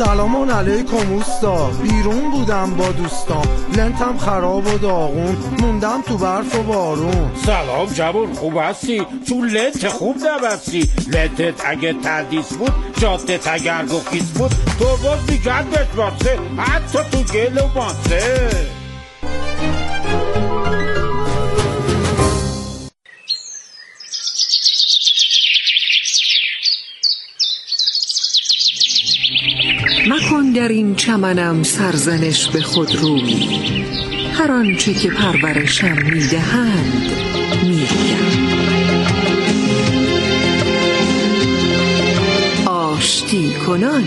سلام علیکم اوستا، بیرون بودم با دوستام، لنتم خراب و داغون، موندم تو برف و بارون. سلام جوون، خوب هستی؟ چون لنت خوب نبستی. لنتت اگه تردیس بود، جادت اگر گفیز بود، تو باز میگردت واسه حتی تو گل و ماسه. مکن در این چمنم سرزنش به خود روی، هر آنچه که پرورشم میدهند میگم. آشتی کنان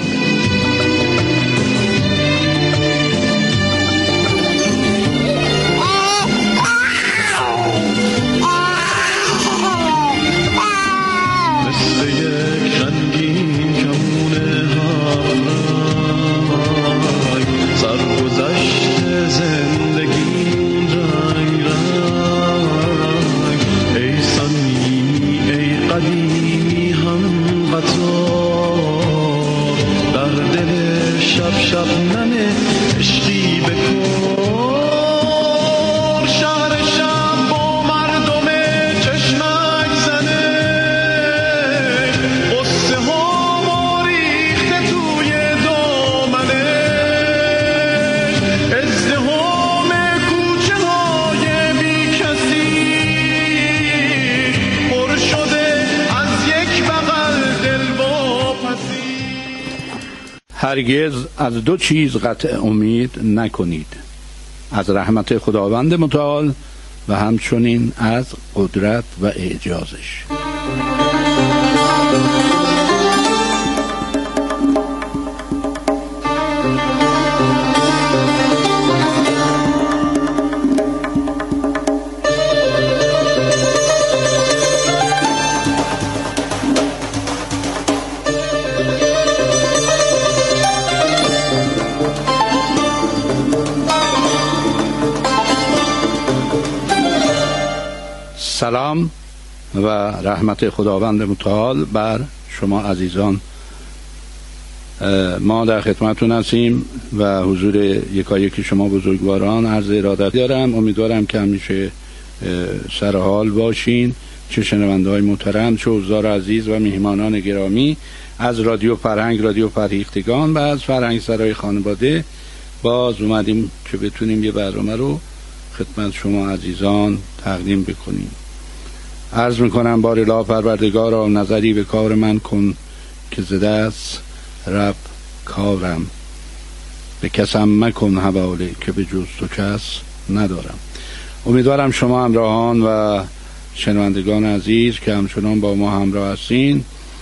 هرگز از دو چیز قطع امید نکنید: از رحمت خداوند متعال و همچنین از قدرت و اعجازش. سلام و رحمت خداوند متعال بر شما عزیزان. ما در خدمتتون هستیم و حضور یکایک شما بزرگواران عرض ارادت دارم. امیدوارم که همیشه سر حال باشین، چه شنونده‌های محترم، چه حضار عزیز و میهمانان گرامی از رادیو فرهنگ، رادیو فرهیختگان و از فرهنگ سرای خانواده. باز اومدیم که بتونیم یه برنامه رو خدمت شما عزیزان تقدیم بکنیم. عرض میکنم بار اله پروردگارا، نظری به کار من کن که ز دست رب کارم، به کسم مکن حواله که به جز تو کس ندارم. امیدوارم شما همراهان و شنوندگان عزیز که همچنان با ما همراه هستین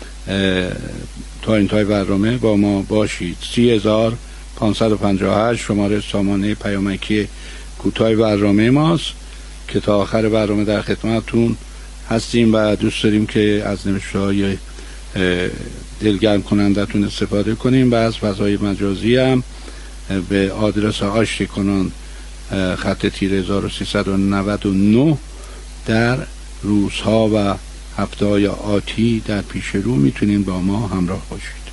تا انتهای برنامه با ما باشید. 30558 شماره سامانه پیامکی کوتاه برنامه ماست که تا آخر برنامه در خدمتتون هستیم و دوست داریم که از نوشته‌های دلگرم کنندتون استفاده کنیم و از فضای مجازی هم به آدرس آشتی کنان خط تیر 1399 در روزها و هفته‌های آتی در پیش رو میتونین با ما همراه باشید.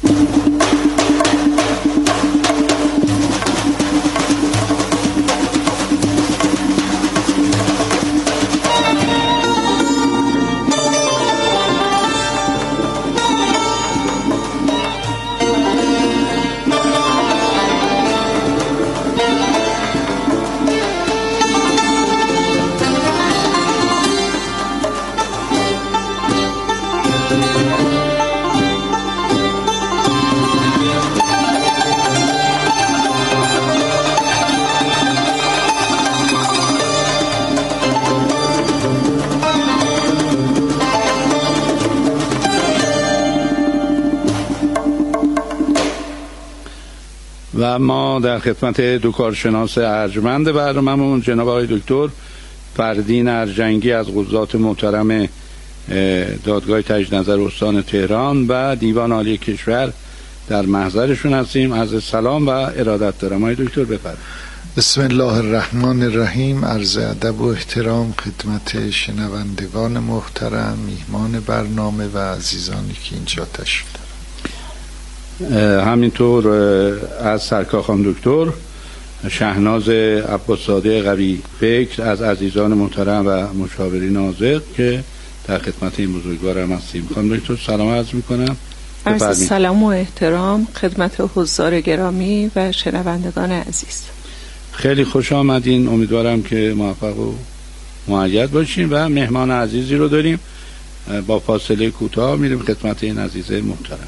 و ما در خدمت دو کارشناس ارجمند برنامه‌مون جناب آقای دکتر فردین ارجنگی از قضات محترم دادگاه تجدیدنظر استان تهران و دیوان عالی کشور در محضرشون هستیم. عرض سلام و ارادت دارم. آقای دکتر بفرمایید. بسم الله الرحمن الرحیم. عرض ادب و احترام خدمت شنوندگان محترم، میهمان برنامه و عزیزانی که اینجا تشریف دارن. همینطور از سرکار خانم دکتر شهناز عباسزاده قوی فکر از عزیزان محترم و مشاورین حاضر که در خدمت این بزرگوارم هستیم. خانم دکتر سلام عرض میکنم. عرض سلام و احترام خدمت حضار گرامی و شنوندگان عزیز. خیلی خوش آمدین. امیدوارم که موفق و مؤید باشین و مهمان عزیزی رو داریم. با فاصله کوتاه میریم خدمت این عزیز محترم.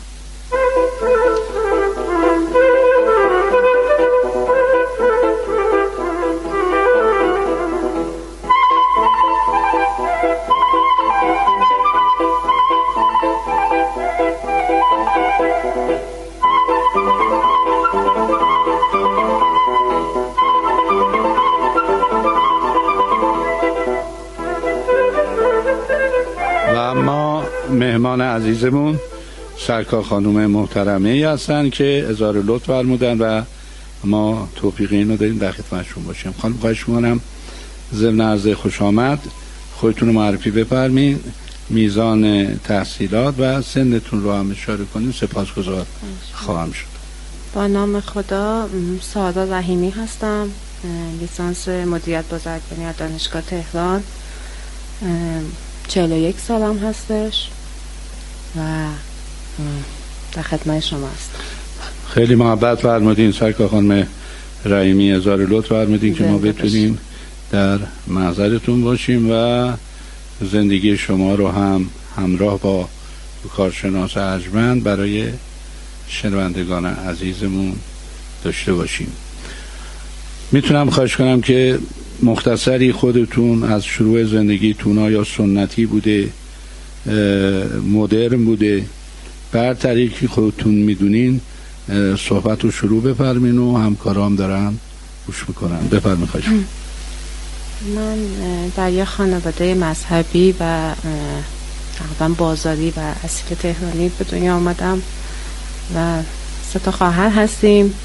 مهمان عزیزمون سرکار خانم محترمه ای هستن که اظهار لطف فرمودن و ما توفیق اینو داریم در خدمتشون باشیم. خانم خواهش می‌کنم ضمن عرض خوش آمد خودتون رو معرفی بفرمایید، میزان تحصیلات و سنتون رو هم اشاره کنید. سپاسگزار خواهم شد. با نام خدا، سعاده رحیمی هستم، لیسانس مدیریت بازرگانی از دانشگاه تهران، 41 سالم هستش و در خدمت شما هستم. خیلی محبت فرمودین سرکار خانم رحیمی، اظهار لطف فرمودین که ما بتونیم در محضرتون باشیم و زندگی شما رو هم همراه با کارشناس ارجمند برای شنوندگان عزیزمون داشته باشیم. میتونم خواهش کنم که مختصری خودتون از شروع زندگیتون آیا سنتی بوده، مدرن بوده، بر طریقی خودتون میدونین صحبت رو شروع بفرمین و همکارام دارن گوش میکنن. بفرمین خواهش. من در یک خانواده مذهبی و تقریبا بازاری و اصیل تهرانی به دنیا آمدم و 3 خواهر هستیم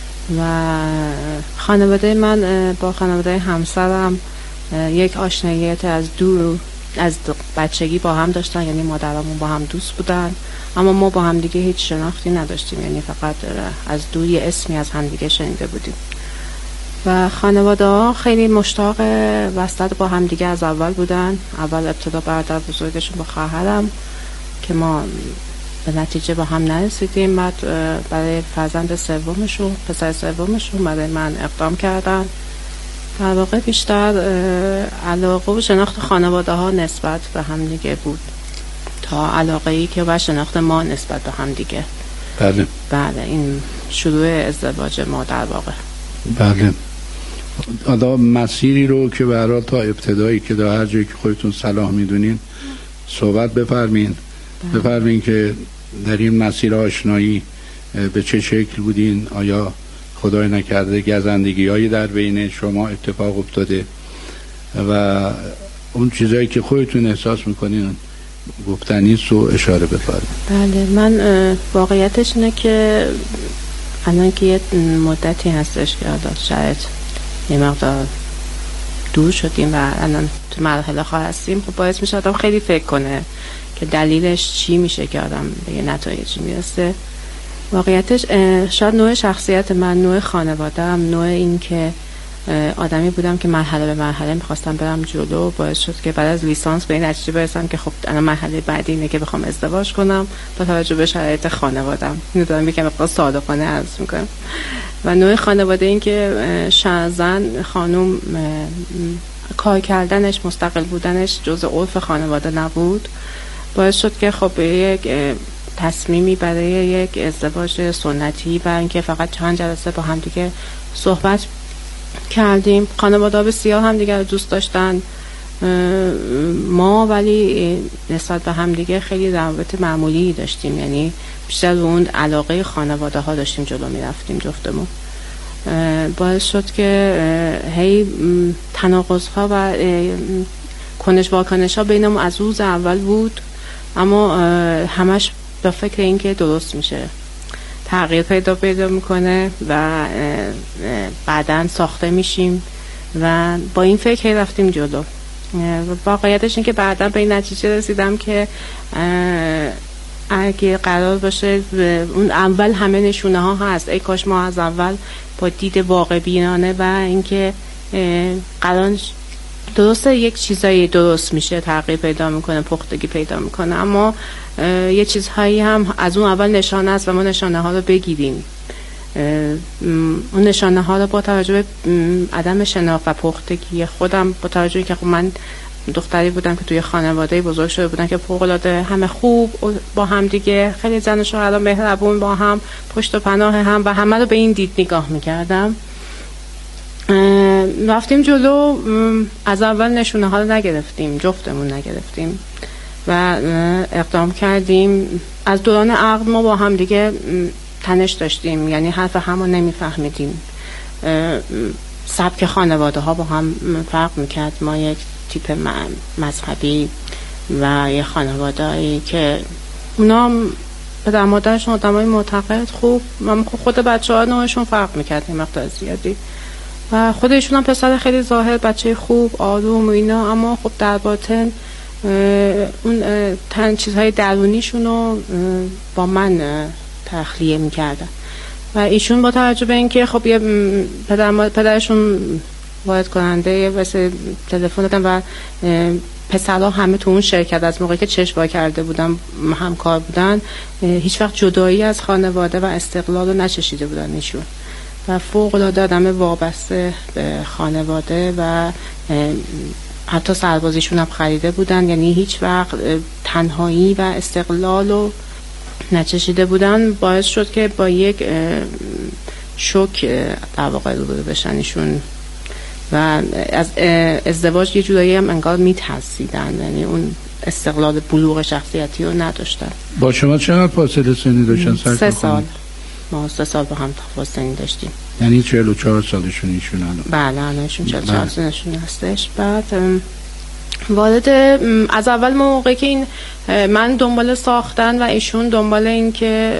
و خانواده من با خانواده همسرم یک آشناییت از دور از بچگی با هم داشتن، یعنی مادرامون با هم دوست بودن اما ما با هم دیگه هیچ شناختی نداشتیم، یعنی فقط از دور یه اسمی از هم دیگه شنیده بودیم و خانواده ها خیلی مشتاق وصلت با هم دیگه از اول بودن. اول ابتدا برادر بزرگشون با خواهرم که ما به نتیجه با هم نرسیدیم، بعد برای فرزند سومشون، پسر سومشون برای من اقدام کردن. در واقع بیشتر علاقه و شناخت خانواده ها نسبت به هم دیگه بود تا علاقه ای که و شناخت ما نسبت به هم دیگه. بله این شروع ازدواج ما در واقع. بله. حالا مسیری رو که به هر حال تا ابتدایی که در هر جایی که خودتون صلاح میدونین صحبت بفرمین. بفرمین که در این مسیر آشنایی به چه شکل بودین؟ آیا خدای نکرده گزندگی هایی در بین شما اتفاق افتاده و اون چیزایی که خودتون احساس میکنین گفتنی سو اشاره بفرمین. بله، من واقعیتش اینه که الان که یه مدتی هستش که شاید یه مقدار دور شدیم و الان تو مرحله خواه هستیم، خب باعث میشه آدم خیلی فکر کنه که دلیلش چی میشه که آدم به یه نتایجی میرسه. واقعیتش شاید نوع شخصیت من، نوع خانواده‌ام، نوع این که آدمی بودم که مرحله به مرحله میخواستم برم جلو باعث شد که بعد از لیسانس به این نتیجه برسم که خب الان مرحله بعدی اینه که بخوام ازدواج کنم با توجه به شرایط خانواده‌ام. اینو دارم یکم صادقانه عرض میکنم. و نوع خانواده این که زن خانم کار کردنش، مستقل بودنش جزء عرف خانواده نبود، باعث شد که خب یک تصمیمی برای یک ازدواج سنتی و اینکه فقط چند جلسه با هم دیگه صحبت کردیم. خانواده بسیار هم دیگه رو دوست داشتن ما، ولی نسبت به هم دیگه خیلی روابط معمولی داشتیم، یعنی بیشتر اون علاقه خانواده ها داشتیم جلو می رفتیم جفتمون. باعث شد که هی تناقض ها و کنش واکنش ها بینمون از روز اول بود، اما همش به فکر این که درست میشه، تغییر پیدا میکنه و بعداً ساخته میشیم و با این فکر رفتیم جلو. واقعیتش این که بعداً به این نتیجه رسیدم که اگه قرار باشه اون اول همه نشونه ها هست، ای کاش ما از اول با دید واقع بینانه و اینکه قرار درسته یک چیزایی درست میشه، تغییر پیدا میکنه، پختگی پیدا میکنه، اما یه چیزهایی هم از اون اول نشانه است و ما نشانه ها رو بگیریم. اون نشانه ها رو با توجه به عدم شناخت و پختگی خودم، با توجه به که خب من دختری بودم که توی خانواده بزرگ شده بودم که فوق‌العاده همه خوب با هم دیگه، خیلی زن و شوهر مهربون با هم، پشت و پناه هم، و همه رو به این دید نگاه میکردم. رفتیم جلو، از اول نشونه ها رو نگرفتیم، جفتمون نگرفتیم و اقدام کردیم. از دوران عقد ما با هم دیگه تنش داشتیم، یعنی حرف همو نمیفهمیدیم. سبک خانواده ها با هم فرق میکرد. ما یک تیپ مذهبی و یه خانواده‌ای که اونا پدر مادرشون آدمای معتقد خوب، خود بچه‌ها نوعشون فرق میکرد مقدار زیادی و خودشون هم پسر خیلی ظاهر بچه خوب آروم و اینا، اما خب در باطن اون چیزهای درونیشون رو با من تخلیه میکردن و ایشون با توجه به اینکه خب یه پدرشون وارد کننده واسه تلفن دادن و پسرها همه تو اون شرکت از موقعی که چشم وا کرده بودن همکار بودن، هیچ وقت جدایی از خانواده و استقلال رو نچشیده بودن ایشون و فوق‌العاده آدم وابسته به خانواده و حتی سربازیشون هم خریده بودن، یعنی هیچ وقت تنهایی و استقلال رو نچشیده بودن. باعث شد که با یک شوک در واقع روبرو بشن ایشون و از ازدواج یه جورایی هم انگار میترسیدن، یعنی اون استقلال بلوغ شخصیتی رو نداشتن. با شما چقدر فاصله سنی داشتن؟ 3 سال. ما 3 سال با هم فاصله سنی داشتیم. یعنی 44 سالشون ایشون الان؟ بله الانشون 44 سالشون هستش. بعد وارد از اول موقعی که این من دنبال ساختن و ایشون دنبال این که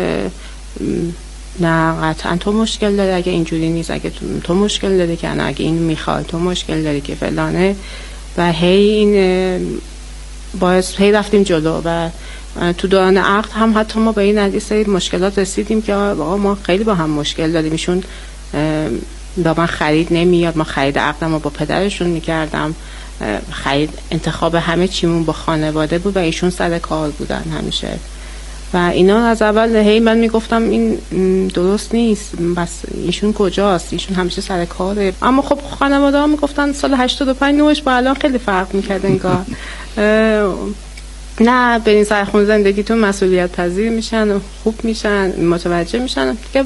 نه قطعا تو مشکل داری، اگه اینجوری نیست، اگه تو مشکل داری که نه، اگه این میخواد تو مشکل داری که فلانه و هی این باعث هی رفتیم جلو و تو دوران عقد هم حتی ما به این سری مشکلات رسیدیم که آقا ما خیلی با هم مشکل داریم. ایشون با من خرید نمیاد، ما خرید عقدم رو با پدرشون میکردم، خرید انتخاب همه چیمون با خانواده بود و ایشون سر کار بودن همیشه و اینا. از اول هی من میگفتم این درست نیست، بس ایشون کجاست، ایشون همیشه سر کاره. اما خب خانواده ها میگفتن سال 85 نوش با الان خیلی فرق میکرد انگار. نه برین سرخون زندگیتون مسئولیت پذیر میشن و خوب میشن، متوجه میشن که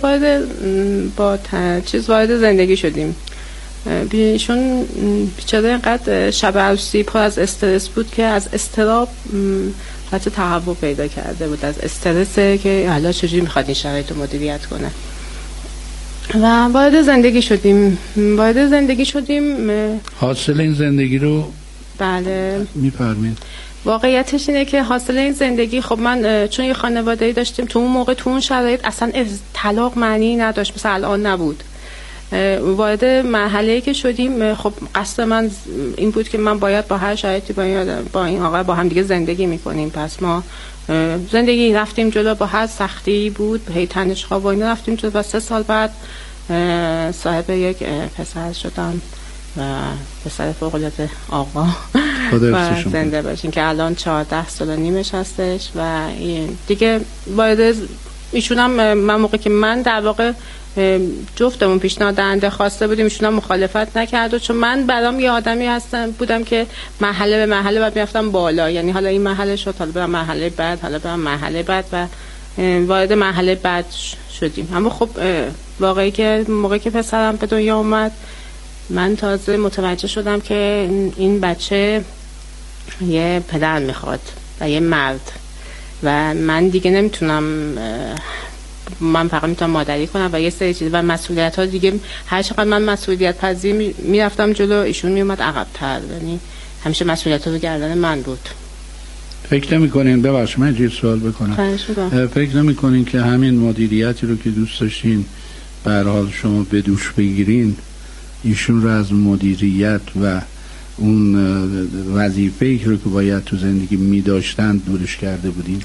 وارد زندگی شدیم. ایشون بیچاره اینقدر شب عروسی پر از استرس بود که از استراب حتی تهوع پیدا کرده بود، از استرسه که حالا چجوری میخواد این شرایط رو مدیریت کنه و وارد زندگی شدیم. حاصل این زندگی رو بله میفرمایید. واقعیتش اینه که حاصل این زندگی، خب من چون یه خانواده‌ای داشتیم تو اون موقع تو اون شرایط اصلا طلاق معنی نداشت، مثل الان نبود. وارد مرحله‌ای که شدیم، خب قصد من این بود که من باید با هر شرایطی با این آقا با هم دیگه زندگی میکنیم. پس ما زندگی رفتیم جلو با هر سختی بود، هی تنش‌ها و اینا رفتیم جلو و 3 سال بعد صاحب یک پسر شدم و پسر فوق‌العاده آقا و زنده باشین که الان 14 سال و نیمش هستش و دیگه وارد ایشون هم من موقع که من در واقع جفتمون پیشنهاد دهنده خواسته بودیم، ایشون هم مخالفت نکرد و چون من برام یه آدمی بودم که مرحله به مرحله بعد میرفتم بالا، یعنی حالا این مرحله شد، حالا برم مرحله بعد، حالا برم مرحله بعد و وارد مرحله بعد شدیم. اما خب واقعی که موقعی که پسرم به دنیا اومد من تازه متوجه شدم که این بچه یه پدر میخواد و یه مرد و من دیگه نمیتونم، من فقط میتونم مادری کنم و یه سری چیز و مسئولیت ها دیگه هر چقدر من مسئولیت پذیر میرفتم جلو ایشون میومد عقب‌تر، یعنی همیشه مسئولیت ها رو گردن من بود. فکر نمی‌کنین، ببخشید من یه سوال بکنم، فکر نمی‌کنین که همین مدیریتی رو که دوست داشتین به هر حال شما به دوش بگیرین، ایشون رو از مدیریت و اون وظیفه‌ای رو که باید تو زندگی می‌داشتن دورش کرده بودین؟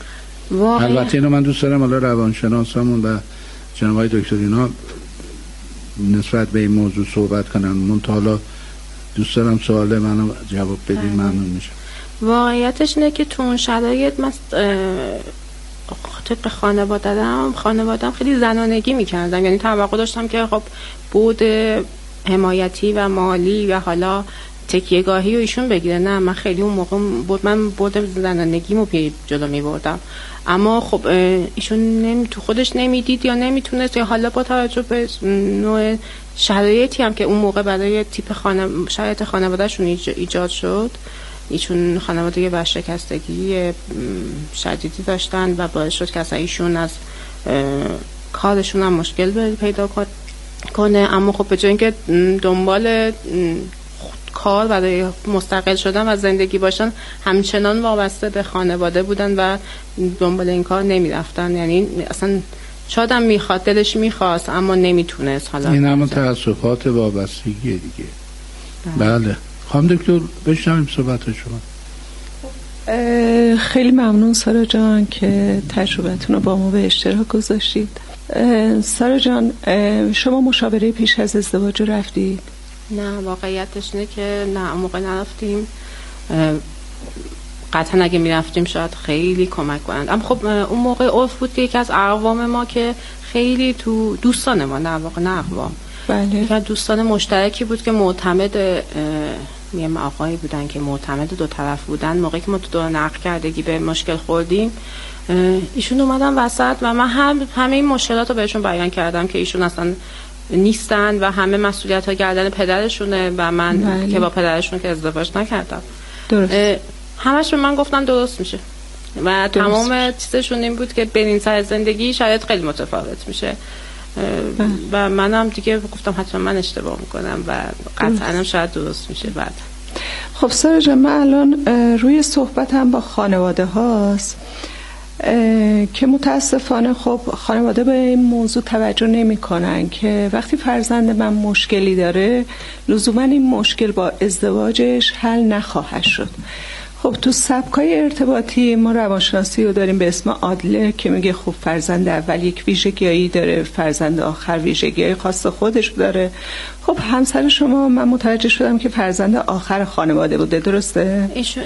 البته اینو من دوست دارم حالا روانشناسمون و جناب آقای دکتر اینا نسبت به این موضوع صحبت کنن. من حالا دوست دارم سوال منو جواب بدین، ممنون میشم. واقعیتش اینه که تو اون شرایط طبق خانوادم خیلی زنانگی میکردم، یعنی توقع داشتم که خب بود حمایتی و مالی و حالا تکیه‌گاهی و ایشون بگیره. نه، من خیلی اون موقع من بود زنانگیمو جلو میبردم، اما خب ایشون تو خودش نمیدید یا نمیتونست، یا حالا با توجه به نوع شرایطی هم که اون موقع برای تیپ شرایط خانوادهشون ایجاد شد، ایشون خانواده ورشکستگی شدیدی داشتن و باعث شد که اصلا ایشون از کارشون هم مشکل پیدا کنه. اما خب به جای اینکه دنبال کار برای مستقل شدن و زندگی باشن، همچنان وابسته به خانواده بودن و دنبال این کار نمیرفتن. یعنی اصلا شادم میخواد، دلش میخواست اما نمیتونست. حالا این همون تأسفات وابستگی دیگه. بله خانم دکتر بشنویم صحبت شما. خیلی ممنون سارا جان که تجربتون رو با ما به اشتراک گذاشتید. سارا جان، شما مشاوره پیش از ازدواج رو رفتید؟ نه، واقعیتش اینه که نه، اون موقع نرفتیم. قطعا اگه میرفتیم شاید خیلی کمک کنند. اما خب اون موقع عرف بود که یکی از اقوام ما که خیلی تو دوستان ما، نه واقعا نه اقوام، بله، دوستان مشترکی بود که معتمد یه آقایی بودن که معتمد دو طرف بودن. موقعی که ما تو دور نقل کردگی به مشکل خوردیم، ایشون اومدن وسط و من همه این مشکلات رو بهشون بیان کردم که ایشون اصلا نیستن و همه مسئولیت ها گردن پدرشونه و من بله. که با پدرشون که ازدواج نکردم، درست. همش به من گفتن درست میشه و درست. تمام چیزشون این بود که برین سر زندگی شاید خیلی متفاوت میشه و منم دیگه گفتم حتما من اشتباه میکنم و قطعا هم شاید درست میشه بعد. خب سارا جان، من الان روی صحبتم با خانواده هاست که متاسفانه خب خانواده به این موضوع توجه نمی کنن که وقتی فرزند من مشکلی داره لزوما این مشکل با ازدواجش حل نخواهد شد. خب تو سبکای ارتباطی ما روانشناسی رو داریم به اسم آدلر که میگه خب فرزند اول یک ویژگی‌ای داره، فرزند آخر ویژگی‌های خاص خودش داره. خب همسر شما من متوجه شدم که فرزند آخر خانواده بوده، درسته؟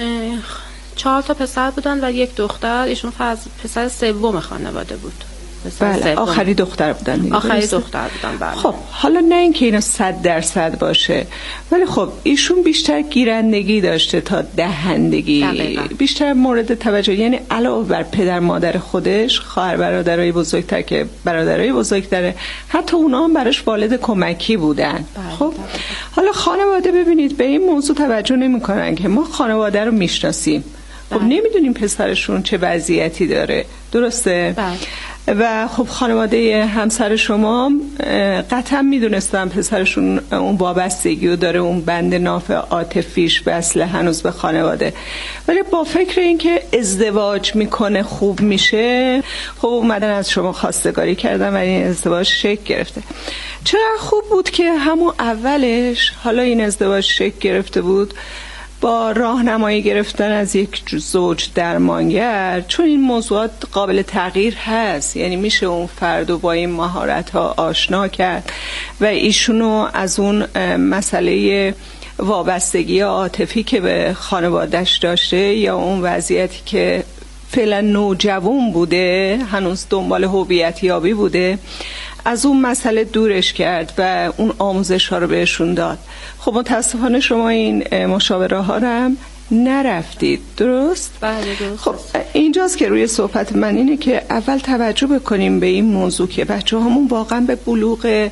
4 تا پسر بودن و 1 دختر. ایشون پسر سوم خانواده بود. بله، آخری دختر بودن دیگه. آخری دختر بودن، بله. خب حالا نه اینکه اینا 100% باشه، ولی خب ایشون بیشتر گیرندگی داشته تا دهندگی. دقیقا. بیشتر مورد توجه، یعنی علاوه بر پدر مادر خودش، خواهر برادرای بزرگتر که برادرای بزرگتره، حتی اونا هم براش والد کمکی بودن. بله. خب حالا خانواده ببینید به این موضوع توجه نمی‌کنن که ما خانواده رو میشناسیم. خب نمیدونیم پسرشون چه وضعیتی داره، درسته؟ بله. و خب خانواده همسر شما قطعا میدونستن پسرشون اون وابستگی رو داره، اون بند ناف عاطفیش وصله هنوز به خانواده، ولی با فکر اینکه ازدواج میکنه خوب میشه، خب اومدن از شما خواستگاری کردن و این ازدواج شکل گرفته. چرا خوب بود که همون اولش حالا این ازدواج شکل گرفته بود با راهنمایی گرفتن از یک زوج درمانگر، چون این موضوعات قابل تغییر هست، یعنی میشه اون فردو با این مهارت‌ها آشنا کرد و ایشونو از اون مسئله وابستگی عاطفی که به خانواده‌اش داشته یا اون وضعیتی که فعلا نوجوان بوده، هنوز دنبال هویت یابی بوده، از اون مسئله دورش کرد و اون آموزش ها رو بهشون داد. خب متاسفانه شما این مشاوره ها رو هم نرفتید، درست؟ بله درست. خب اینجاست که روی صحبت من اینه که اول توجه بکنیم به این موضوع که بچه همون واقعا به بلوغ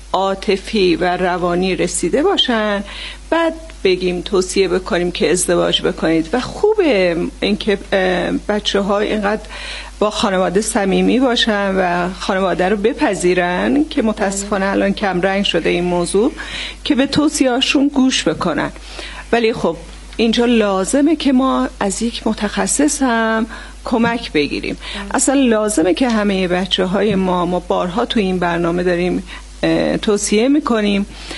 عاطفی و روانی رسیده باشن، بعد بگیم توصیه بکنیم که ازدواج بکنید. و خوبه اینکه بچه ها اینقدر با خانواده صمیمی باشن و خانواده رو بپذیرن که متاسفانه الان کم رنگ شده این موضوع، که به توصیه‌هاشون گوش بکنن. ولی خب اینجا لازمه که ما از یک متخصص هم کمک بگیریم. اصلا لازمه که همه بچه های ما بارها تو این برنامه داریم توصیه میکنیم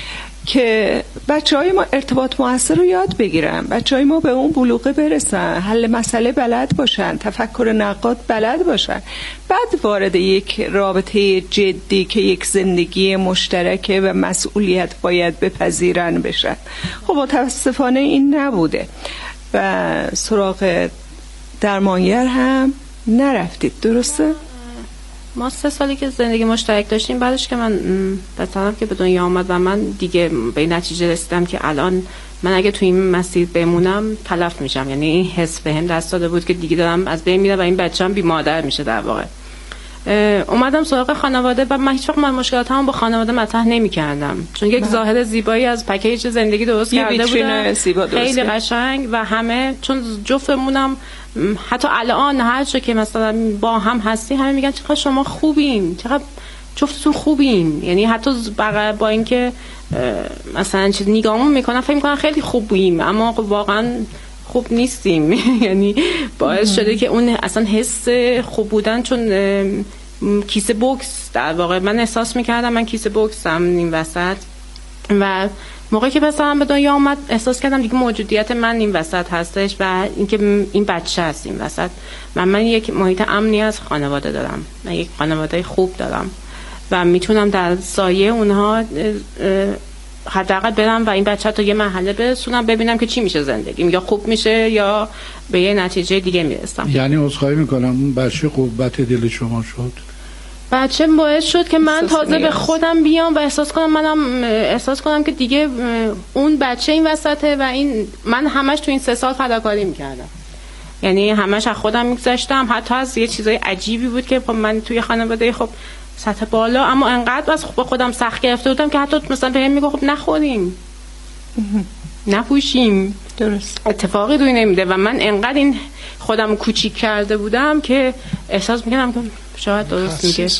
که بچه‌های ما ارتباط موثر رو یاد بگیرن، بچه‌های ما به اون بلوغه برسن، حل مسئله بلد باشن، تفکر نقاد بلد باشن، بعد وارد یک رابطه جدی که یک زندگی مشترکه و مسئولیت باید بپذیرن بشن. خب متاسفانه این نبوده و سراغ درمانگر هم نرفتید، درسته؟ ما 3 سالی که زندگی مشترک داشتیم، بعدش که من بطرم که به دنیا آمد و من دیگه به نتیجه رسیدم که الان من اگه تو این مسیر بمونم تلف میشم، یعنی این حس بهم دست داده بود که دیگه دارم از بین میرم و این بچه‌م بی مادر میشه در واقع. اومدم سراغ خانواده و من هیچ وقت من با خانواده مطرح نمی‌کردم، چون یک ظاهر زیبایی از پکیج زندگی درست کرده بودم، خیلی قشنگ و همه، چون جفتمونم حتی الان هر چه که مثلا با هم هستی همه میگن چقدر شما خوبین، چقدر جفتتون خوبین، یعنی حتی با اینکه مثلا چیز نگاهمون میکنن فکر میکنن خیلی خوبیم اما واقعا خوب نیستیم. یعنی باعث شده که اون اصلا حس خوب بودن، چون کیسه بوکس در واقع من احساس میکردم من کیسه بوکسم این وسط و موقعی که پسرم به دنیا آمد احساس کردم دیگه موجودیت من این وسط هستش و اینکه این بچه هست این وسط. من یک محیط امنی از خانواده دارم، من یک خانواده خوب دارم و میتونم در سایه اونها حداقل برم و این بچه تا یه مرحله برسونم ببینم که چی میشه زندگیم، یا خوب میشه یا به یه نتیجه دیگه میرسم. یعنی عذرخواهی میکنم اون بچه قوت دل شما شد؟ بچه باعث شد که من تازه به خودم بیام و احساس کنم که دیگه اون بچه این وسطه و این من همش تو این 3 سال فداکاری میکردم، یعنی همش از خودم میگذاشتم، حتی از یه چیزای عجیبی بود که من توی خانواده خب سطح بالا اما انقدر از با خودم سخت گرفته بودم که حتی مثلا بهم میگه خب نخوریم نپوشیم، درست اتفاقی روی نمیده و من انقدر این خودم کوچیک کرده بودم که احساس میکنم که شاید درست میگه.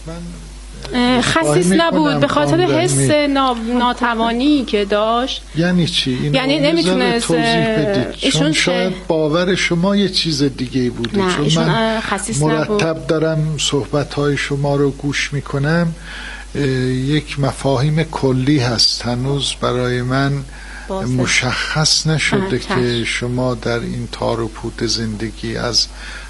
خسیس نبود به خاطر حس ناتوانی که داشت. یعنی چی؟ یعنی نمیتونه توضیح بدید، چون شاید باور شما یه چیز دیگه بوده. چون من مرتب دارم صحبت‌های شما رو گوش میکنم، یک مفاهیم کلی هست هنوز برای من مشخص نشده که شما در این تار و پود زندگی از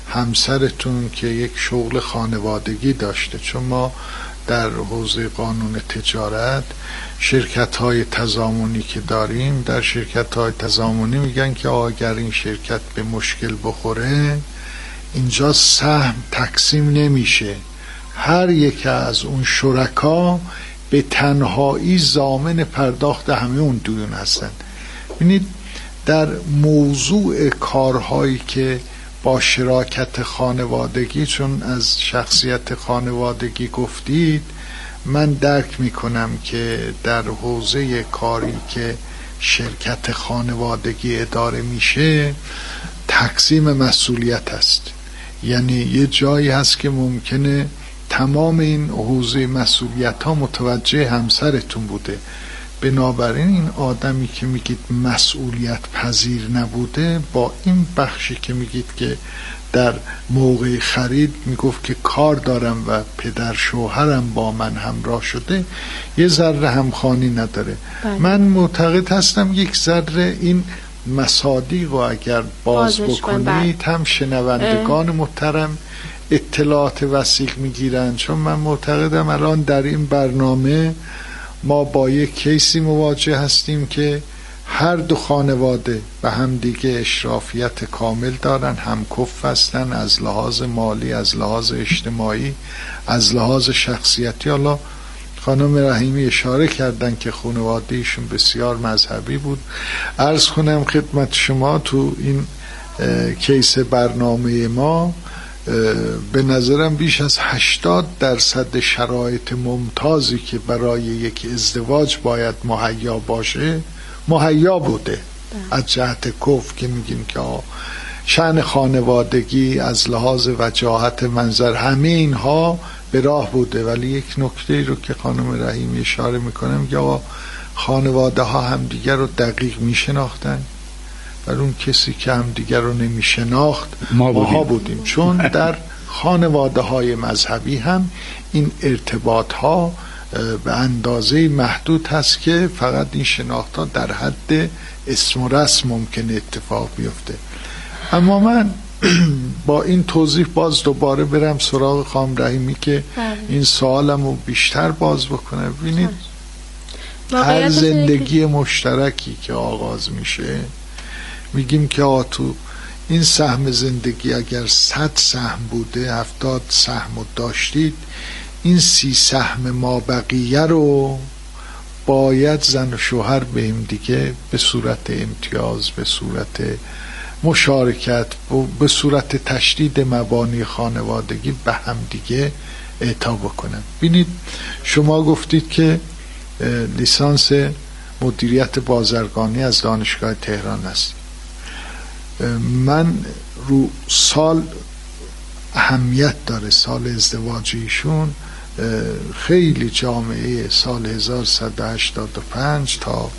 همسرتون که یک شغل خانوادگی داشته، چون ما در حوزه قانون تجارت شرکت‌های تضامنی که داریم، در شرکت‌های تضامنی میگن که اگر این شرکت به مشکل بخوره اینجا سهم تقسیم نمیشه، هر یک از اون شرکا به تنهایی ضامن پرداخت همه اون دیون هستن. ببینید در موضوع کارهایی که با شراکت خانوادگی، چون از شخصیت خانوادگی گفتید، من درک میکنم که در حوزه کاری که شرکت خانوادگی اداره میشه تقسیم مسئولیت است، یعنی یه جایی هست که ممکنه تمام این حوزه مسئولیت ها متوجه همسرتون بوده، بنابراین این آدمی که میگید مسئولیت پذیر نبوده با این بخشی که میگید که در موقع خرید میگفت که کار دارم و پدر شوهرم با من همراه شده، یه ذره همخوانی نداره. من معتقد هستم یک ذره این مصادیق رو اگر باز بکنید هم شنوندگان محترم اطلاعات وثیق میگیرن، چون من معتقدم الان در این برنامه ما با یک کیسی مواجه هستیم که هر دو خانواده به هم دیگه اشرافیت کامل دارن، همکف هستن از لحاظ مالی، از لحاظ اجتماعی، از لحاظ شخصیتی. حالا خانم رحیمی اشاره کردن که خانوادهشون بسیار مذهبی بود. عرض کنم خدمت شما تو این کیس برنامه ما به نظرم بیش از 80% شرایط ممتازی که برای یک ازدواج باید مهیا باشه مهیا بوده. از جهت کف که میگیم که شأن خانوادگی، از لحاظ وجاهت منظر، همه اینها به راه بوده. ولی یک نکته رو که خانم رحیمی اشاره میکنم که خانواده ها همدیگر رو دقیق میشناختن، و اون کسی که همدیگر رو نمیشناخت ماها بودیم، چون در خانواده های مذهبی هم این ارتباط ها به اندازه محدود هست که فقط این شناخت‌ها در حد اسم و رسم ممکنه اتفاق بیفته. اما من با این توضیح باز دوباره برم سراغ خانم رحیمی که این سوالمو بیشتر باز بکنه. ببینید هر زندگی مشترکی که آغاز میشه میگیم که تو این سهم زندگی اگر 100 سهم بوده 70 سهم داشتید، این 30 سهم ما بقیه رو باید زن و شوهر به هم دیگه به صورت امتیاز، به صورت مشارکت، به صورت تشدید مبانی خانوادگی به هم دیگه اعطا بکنن. ببینید شما گفتید که لیسانس مدیریت بازرگانی از دانشگاه تهران است. من رو سال اهمیت داره، سال ازدواج ایشون خیلی جامعه سال 1185 تا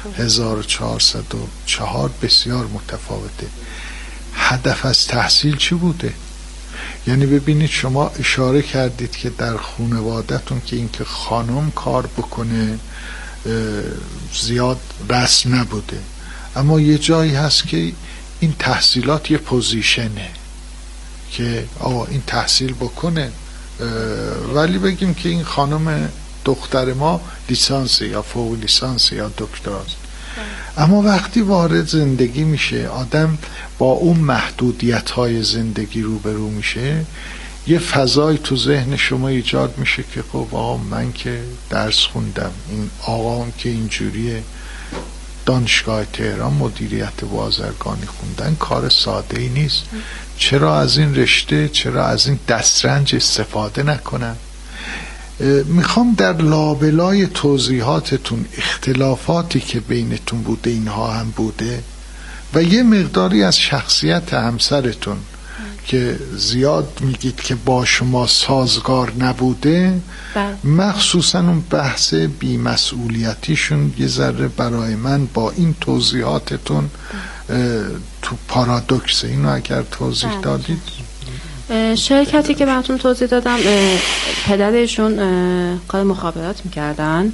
1404 بسیار متفاوته. هدف از تحصیل چی بوده؟ یعنی ببینید شما اشاره کردید که در خانواده‌تون که اینکه خانم کار بکنه زیاد رسم نبوده، اما یه جایی هست که این تحصیلات یه پوزیشنه که این تحصیل بکنه، ولی بگیم که این خانم دختر ما لیسانس یا فوق لیسانس یا دکتراست. اما وقتی وارد زندگی میشه آدم با اون محدودیت‌های زندگی روبرو میشه، یه فضای تو ذهن شما ایجاد میشه که خب آقا من که درس خوندم، این آقام که اینجوریه دانشگاه تهران مدیریت بازرگانی خوندن کار ساده ای نیست، چرا از این رشته، چرا از این دسترنج استفاده نکنم؟ میخوام در لابلای توضیحاتتون اختلافاتی که بینتون بوده اینها هم بوده و یه مقداری از شخصیت همسرتون که زیاد میگید که با شما سازگار نبوده، مخصوصا اون بحث بی‌مسئولیتیشون یه ذره برای من با این توضیحاتتون تو پارادوکس. اینو اگر توضیح دادید. شرکتی که براتون توضیح دادم پدرشون کار مخابرات میکردن،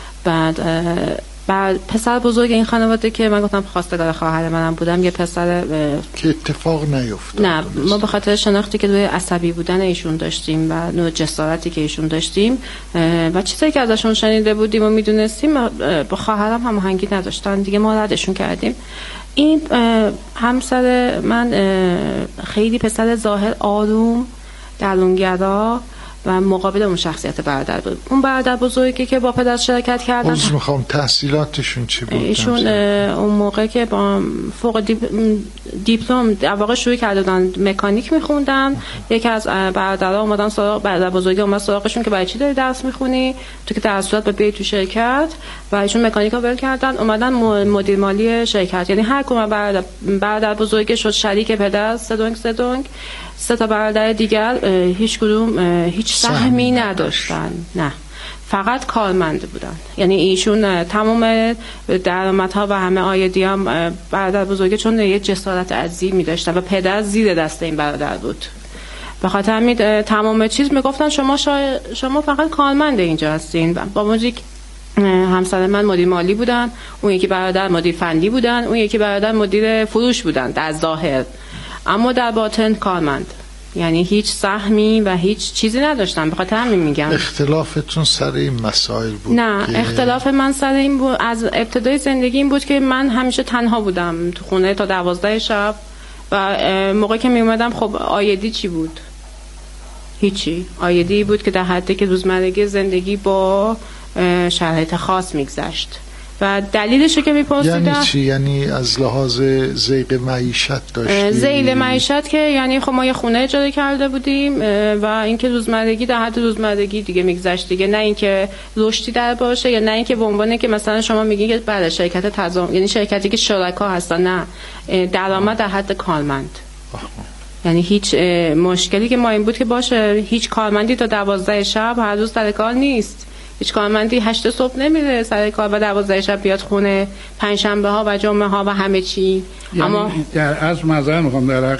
بعد پسر بزرگ این خانواده که من گفتم خواستگار خواهر منم بودم، یه پسر که اتفاق نیفتاد. نه، ما به خاطر شناختی که روی عصبی بودن ایشون داشتیم و نوع جسارتی که ایشون داشتیم و چیزایی که ازشون شنیده بودیم و میدونستیم، با خواهرم هماهنگی نداشتن دیگه، ما ردشون کردیم. این همسر من خیلی پسر ظاهر آروم، درونگرا و مقابل اون شخصیت برادر بود. اون برادر بزرگی که با پدر شرکت کردن، میخوام تحصیلاتشون چی بود؟ ایشون اون موقع که با فوق دیپلم در واقع شروع کرده بودن مکانیک میخوندن، یکی از برادرها اومدن سراغ برادر بزرگی، اومد سراغشون که برای چی داری درس میخونی؟ تو که در صورت به بیای تو شرکت، و ایشون مکانیکا ول کردن اومدن مدیر مالی شرکت. یعنی هر کدوم برادر بزرگی شد شریک پدر، سه دونگ 3 تا برادر دیگر هیچ کدوم هیچ سهمی نداشتن، نه فقط کارمند بودن. یعنی ایشون تمام درآمدها و همه آیدی هم برادر بزرگی چون یه جسارت عظیمی داشتن و پدر زیر دست این برادر بود، به خاطر همین تمام چیز میگفتن شما فقط کارمند اینجا هستین. با موجی همسر من مدیر مالی بودن، اون یکی برادر مدیر فنی بودن، اون یکی برادر مدیر فروش بودن در ظاهر، اما در باطن کارمند. یعنی هیچ سهمی و هیچ چیزی نداشتن. به خاطر همین میگم اختلافتون سر این مسائل بود؟ نه، اختلاف من سر این بود، از ابتدای زندگی این بود که من همیشه تنها بودم تو خونه تا 12 شب و موقعی که میومدم خب آیدی چی بود؟ هیچی. آیدی بود که در حدی که روزمرگی زندگی با شرایط خاص میگذشت و دلیلشو که میپرسیدم یعنی چی؟ یعنی از لحاظ ذیل معیشت داشتیم؟ ذیل معیشت که یعنی خب ما یه خونه اجاره کرده بودیم و اینکه روزمرگی در حد روزمرگی دیگه میگذشت دیگه، نه اینکه رشدی در باشه یا نه اینکه به عنوان که مثلا شما میگین که بعد شرکت تضامن، یعنی شرکتی که شرکا هستن، نه درآمد در حد کارمند. یعنی هیچ مشکلی که ما این بود که باشه هیچ کارمندی تا 12 شب هر روز سر کار نیست، هیچ کارمندی 8 صبح نمیره سر کار و 12 شب بیاد خونه، پنجشنبه ها و جمعه ها و همه چی. یعنی اما در از معذرت میخوام در حق